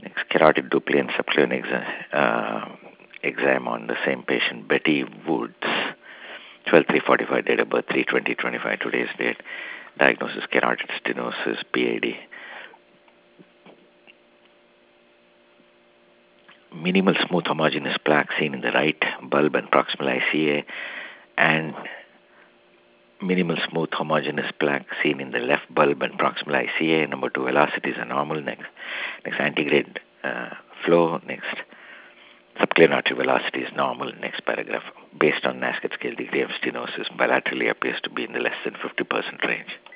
Next, carotid dupli and subclinic exam on the same patient, Betty Woods, 12/3/45, date of birth 3/20/25, today's date. Diagnosis carotid stenosis, PAD. Minimal smooth homogeneous plaque seen in the right bulb and proximal ICA, and minimal smooth homogeneous plaque seen in the left bulb and proximal ICA. Number 2, velocities are normal. Next antegrade flow. Next, subclavian artery velocity is normal. Next paragraph. Based on NASCAT scale, degree of stenosis bilaterally appears to be in the less than 50% range.